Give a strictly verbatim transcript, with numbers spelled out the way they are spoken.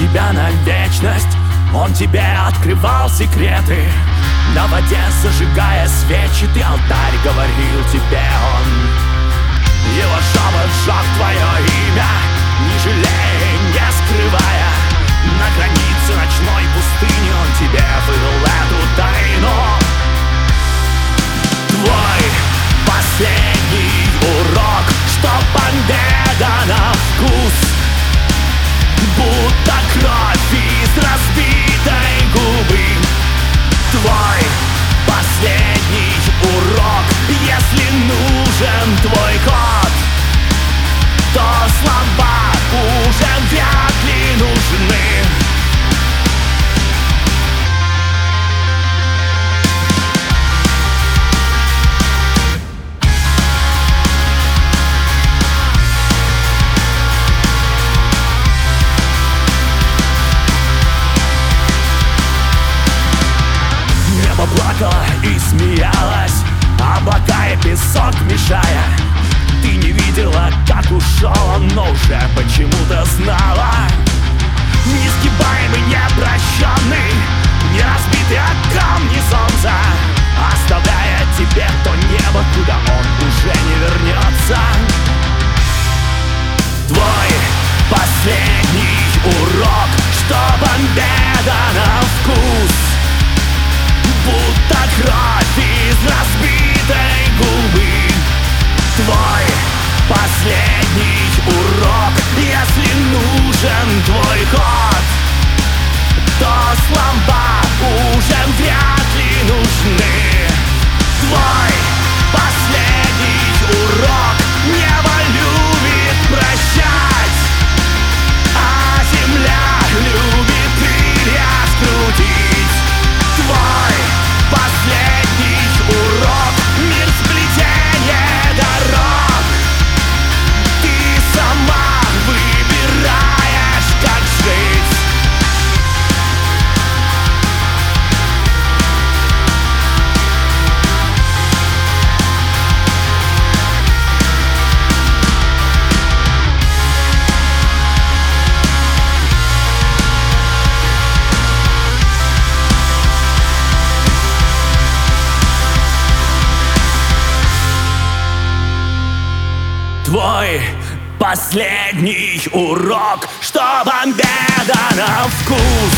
тебя на вечность. Он тебе открывал секреты, на воде зажигая свечи. Ты алтарь говорил тебе он. Его шепот сжег твое имя, не жалея, не скрывая. На границе ночной пустыни он тебе выдал эту тайну. Твой последний урок, что победа на вкус, будто кровь из разбитой губы. Твой последний урок, если нужен твой код, то слова уже вряд ли нужны. Плакала и смеялась, облака и песок мешая. Ты не видела, как ушел он, но уже почему-то знала. Несгибаемый, непрощенный, не разбитый о камни солнца, оставляя тебе то небо, куда он уже не вернется. Твой последний урок, что победа на вкус, будто кровь из разбитой губы. Твой последний урок, если нужен твой ход, то слова уже вряд ли нужны. Твой последний урок, небо любит прощать, а земля любит крылья скрутить. Твой последний урок, мир сплетения дорог, ты сама выбираешь, как жить. Твой последний урок, что победа на вкус,